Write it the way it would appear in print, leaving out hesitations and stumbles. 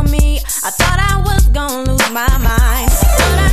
me. I thought I was gonna lose my mind, but